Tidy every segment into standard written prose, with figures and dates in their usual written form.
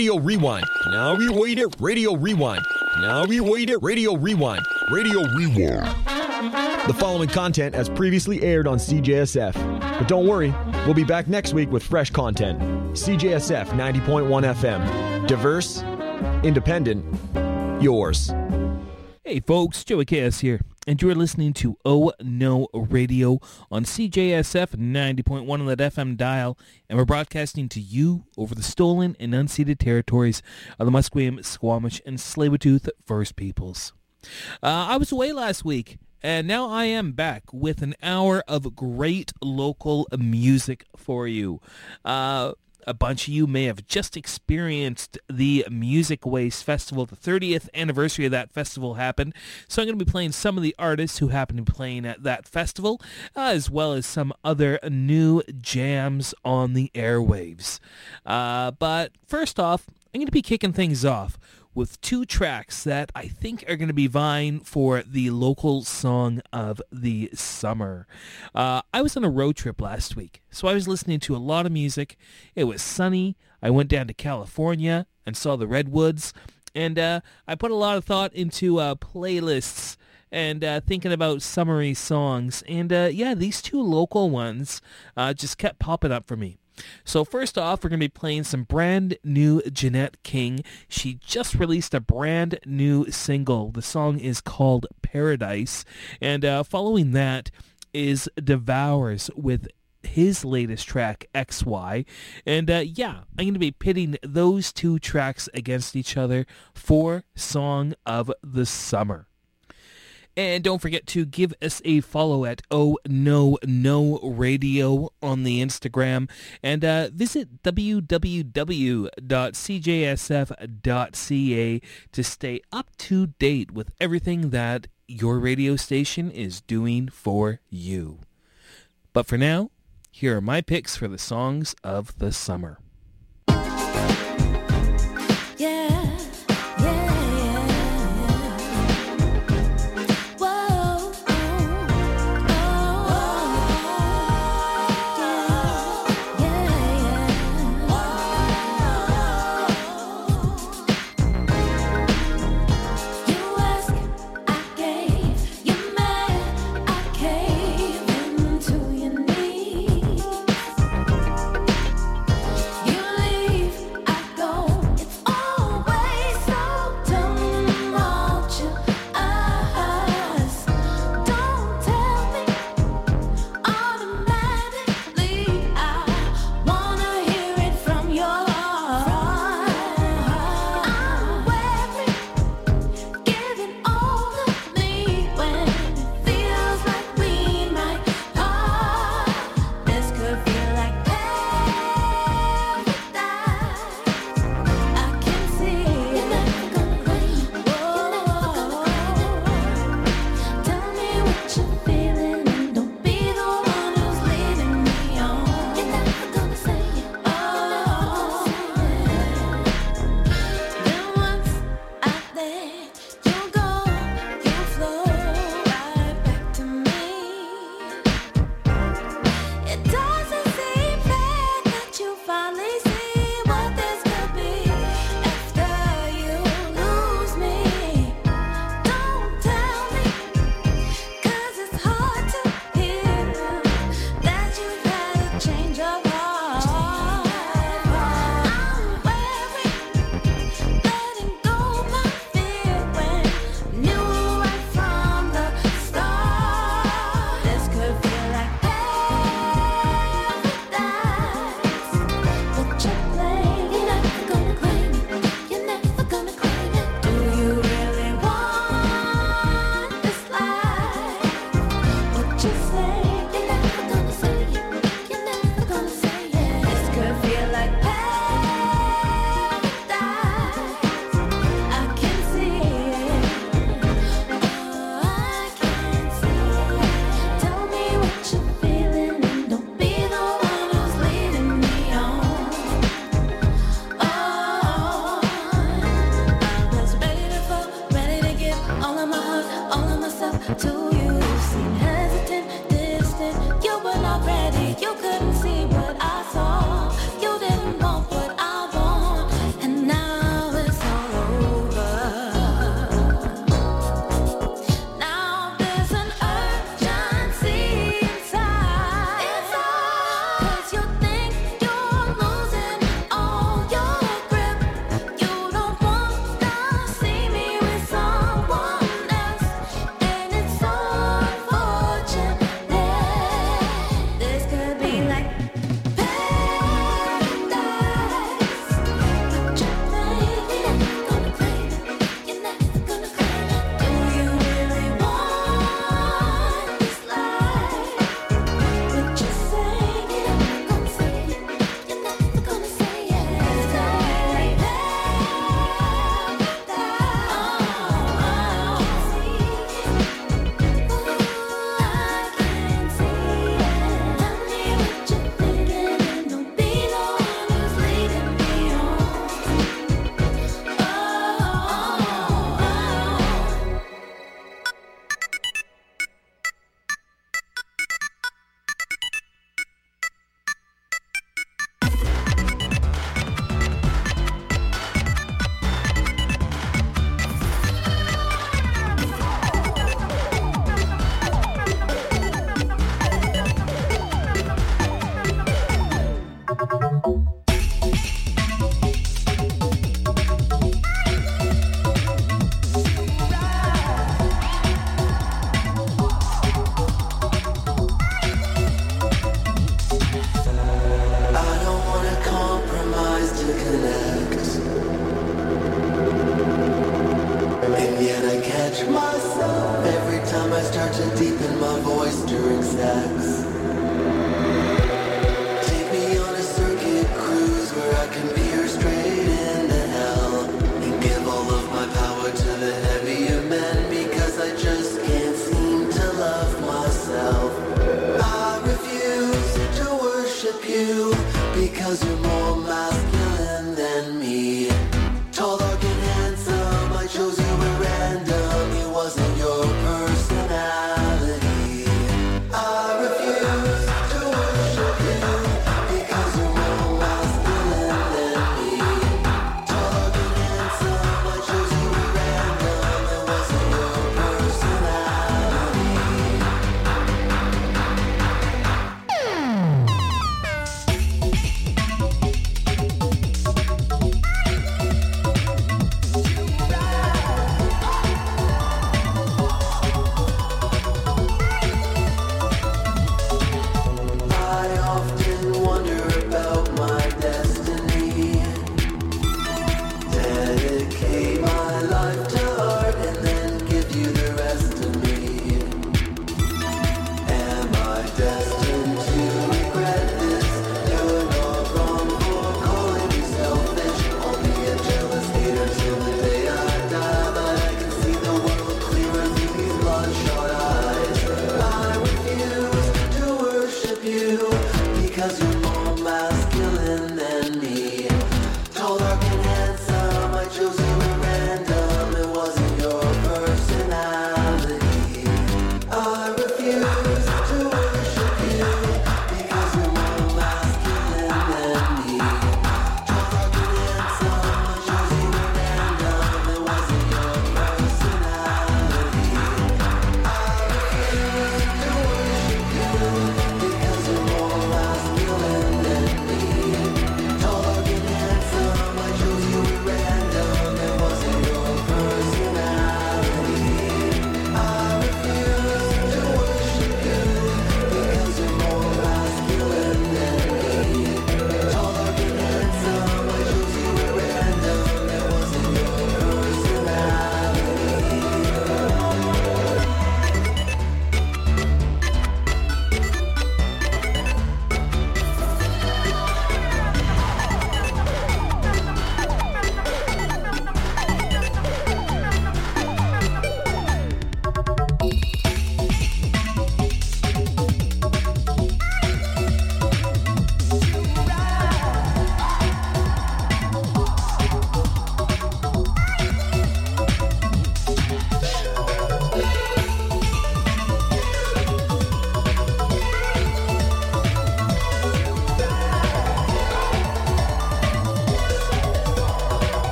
Radio Rewind. Now rewind it. Radio Rewind. Now rewind it. Radio Rewind. Radio Rewind. The following content as previously aired on CJSF. But don't worry, we'll be back next week with fresh content. CJSF 90.1 FM. Diverse, independent, yours. Hey folks, Joey Chaos here, and you're listening to Oh No Radio on CJSF 90.1 on that FM dial, and we're broadcasting to you over the stolen and unceded territories of the Musqueam, Squamish, and Tsleil-Waututh First Peoples. I was away last week, and now I am back with an hour of great local music for you. A bunch of you may have just experienced the Music Waste Festival. The 30th anniversary of that festival happened. So I'm going to be playing some of the artists who happen to be playing at that festival, as well as some other new jams on the airwaves. But first off, I'm going to be kicking things off with two tracks that I think are going to be vying for the local song of the summer. I was on a road trip last week, so I was listening to a lot of music. It was sunny. I went down to California and saw the redwoods, and I put a lot of thought into playlists and thinking about summery songs. And yeah, these two local ones just kept popping up for me. So first off, we're going to be playing some brand new Jeanette King. She just released a brand new single. The song is called Paradise. And following that is Devours with his latest track, XY. And yeah, I'm going to be pitting those two tracks against each other for Song of the Summer. And don't forget to give us a follow at Oh No No Radio on the Instagram, and visit www.cjsf.ca to stay up to date with everything that your radio station is doing for you. But for now, here are my picks for the songs of the summer. You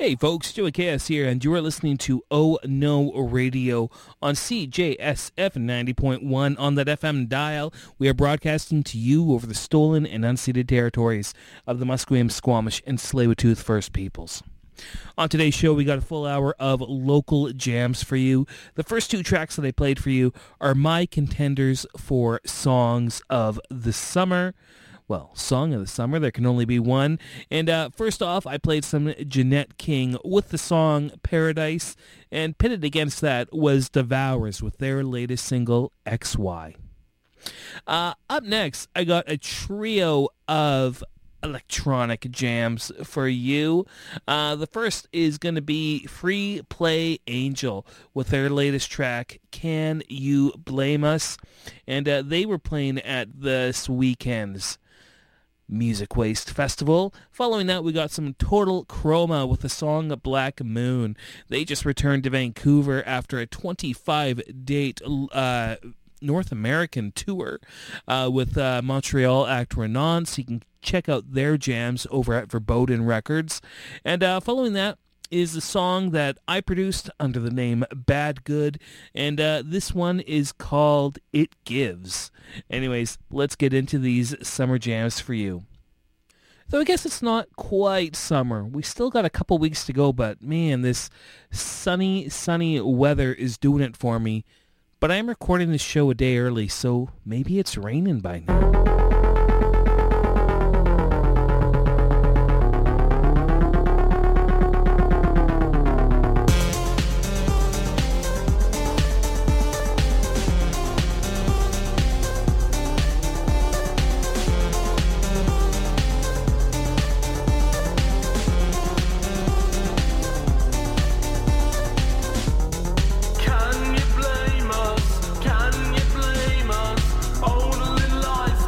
Hey folks, Joey Chaos here, and you are listening to Oh No Radio on CJSF 90.1 on that FM dial. We are broadcasting to you over the stolen and unceded territories of the Musqueam, Squamish, and Tsleil-Waututh First Peoples. On today's show, we got a full hour of local jams for you. The first two tracks that I played for you are my contenders for Songs of the Summer. Well, Song of the Summer, there can only be one. And first off, I played some Jeanette King with the song Paradise, and pitted against that was Devourers with their latest single, XY. Up next, I got a trio of electronic jams for you. The first is going to be Free Play Angel with their latest track, Can You Blame Us? And they were playing at this weekend's Music Waste Festival. Following that, we got some Total Chroma with the song Black Moon. They just returned to Vancouver after a 25-date North American tour with Montreal Act Renonce. You can check out their jams over at Verboten Records. And following that is a song that I produced under the name Bad Good, and this one is called It Gives. Anyways, let's get into these summer jams for you. Though I guess it's not quite summer. We still got a couple weeks to go, but man, this sunny weather is doing it for me. But I am recording this show a day early, so maybe it's raining by now. Can you blame us? Only lies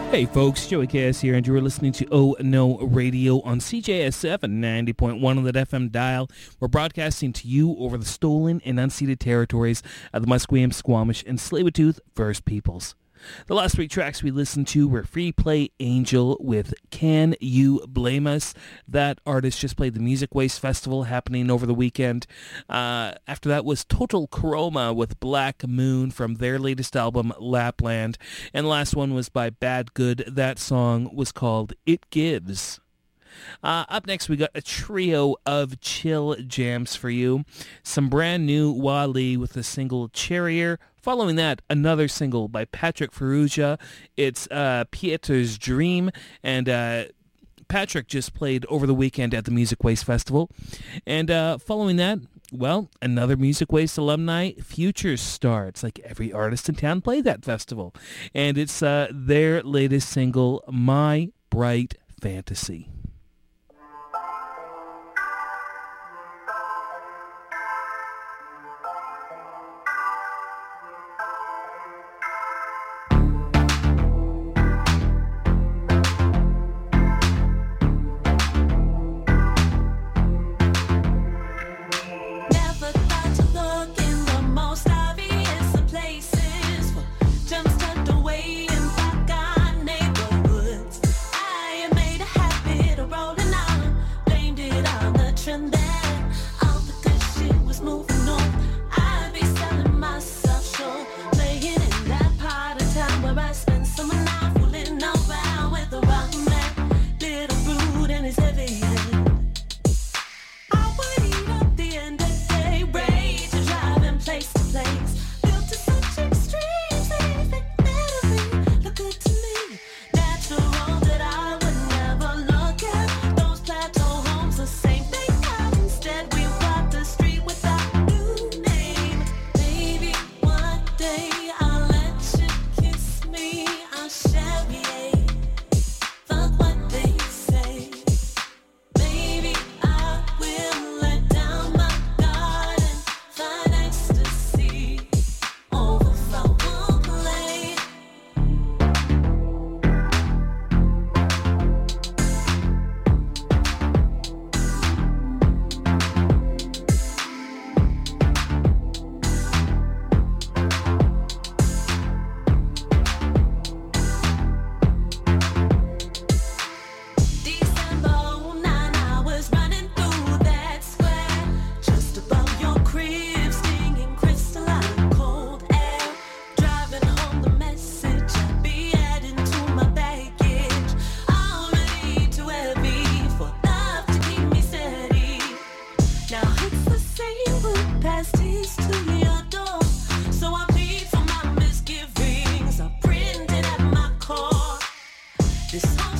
Hey folks, Joey Cass here, and you're listening to Oh No Radio on CJSF 90.1 on the FM dial. We're broadcasting to you over the stolen and unceded territories of the Musqueam, Squamish, and Tsleil-Waututh First Peoples. The last three tracks we listened to were Free Play Angel with Can You Blame Us? That artist just played the Music Waste Festival happening over the weekend. After that was Total Chroma with Black Moon from their latest album, Lapland. And the last one was by Bad Good. That song was called It Gives. Up next, we got a trio of chill jams for you. Some brand new Wale with the single Charrier. Following that, another single by Patrick Ferrugia. It's Pieter's Dream, and Patrick just played over the weekend at the Music Waste Festival. And following that, well, another Music Waste alumni, Future Star. It's like every artist in town played that festival. And it's their latest single, My Bright Fantasy. This